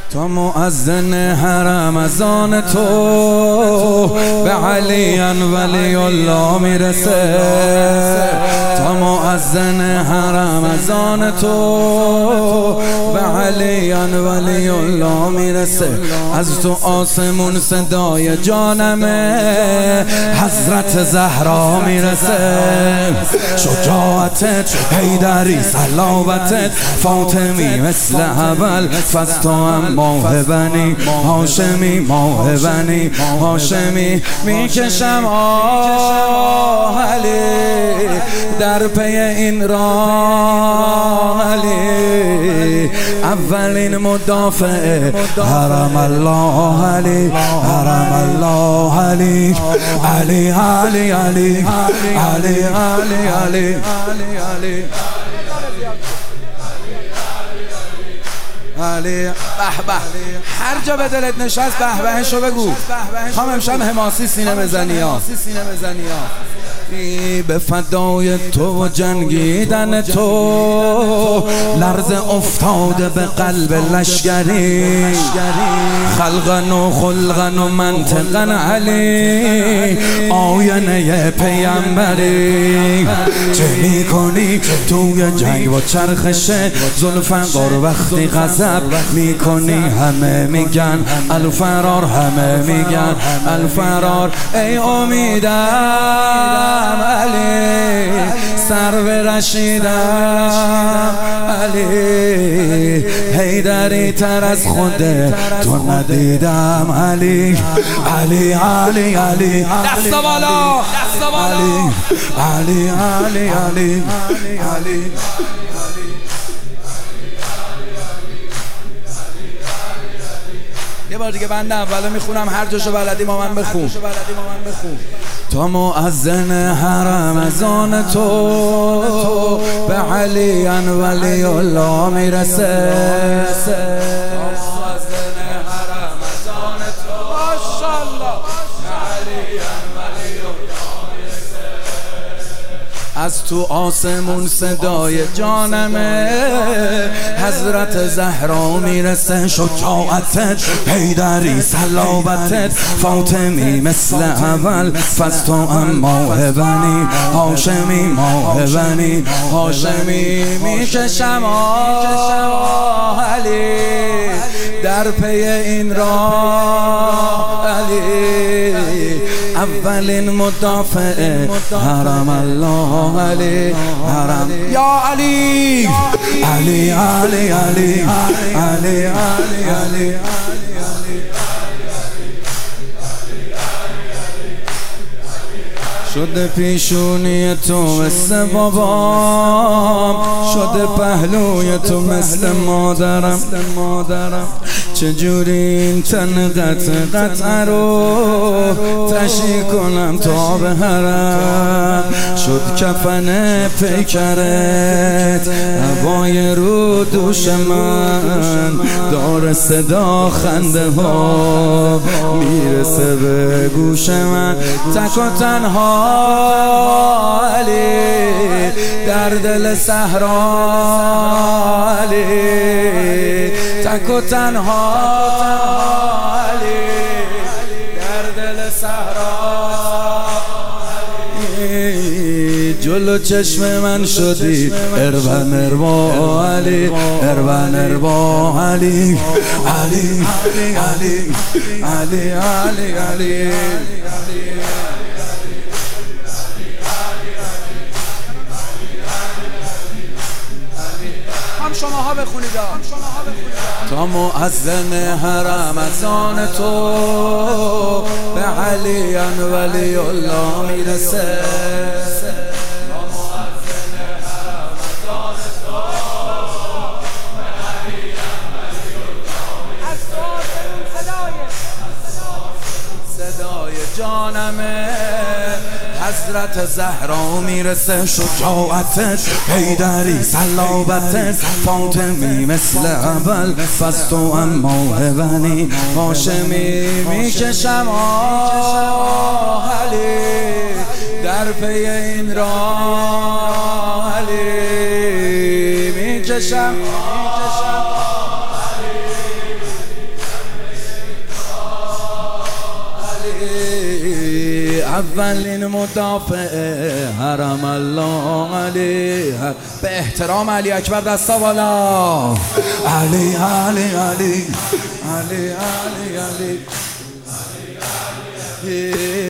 تا مؤذن حرم از آن تو به علی ولی الله میرسه، تا مؤذن حرم از آن تو به علی ولی الله میرسه. از تو آسمون صدای جانمه حضرت زهرا میرسه. شجاعتت حیدری، صلابتت فاطمی، مثل اول فز تو هم ماه بنی هاشمی، ماه بنی هاشمی. میکشم آه علی در پی این راه علی، اولین مدافع حرم الله علی، حرم الله علی، علی علی علی علی علی علی علی علی. به به، هر جا به دلت نشست به بهشو بگو. خواهم امشب حماسی سینه بزنی ها. به فدای تو و جنگیدن تو لرز افتاده به قلب لشگری، خلقن و خلقن و منطقن علی، آینه پیامبری. چه میکنی توی جنگ و چرخش ذوالفقار، وقتی غضب میکنی همه میگن الفرار، همه میگن الفرار. ای امیدم علی، سرو رشیدم علی، حیدری تر از خود تو ندیدم علی، علی علی علی دست بالا، دست بالا، علی علی علی علی. یه بار دیگه بنده اولا میخونم، هر جاشو بلدی ما من بخون. تا مؤذن حرم از آن تو به علی ولی الله میرسه. از تو آسمون صدای جانمه حضرت زهرا میرسه. شجاعتت حیدری، صلابتت فاطمی، مثل اول فز تو هم ماه بنی هاشمی، ماه بنی هاشمی. میکشم آه علی در پی این راه علی، اولین مدافع حرم الله علی، حرم یا علی، علی علی علی علی علی علی. شده پیشونی تو مثل بابام، شده پهلوی تو مثل مادرم. چجوری این تن قطع رو تشی کنم تا به حرم. شد کفن پیکرت هوای رو دوش من، دار صدا خنده ها میرسه به گوش من. تک و تنها علی در دل صحرا علی، تک و تنها علی در دل صحرا. جلو چشم من شدی اربن اربا علی، اربن اربا علی، علی علی علی علی علی. شماها بخونید تا مؤذن حرم از آن تو به علی ولی الله میرسه. صدای جانمه حضرت زهرا میرسه. شجاعتت حیدری، صلابتت فاطمی، مثل اول فز تو هم ماه بنی هاشمی. میکشم آه علی در پی این راه علی، میکشم اولین مدافع حرم الله علی. به احترام علی اکبر دستا بالا. علی علی علی علی علی علی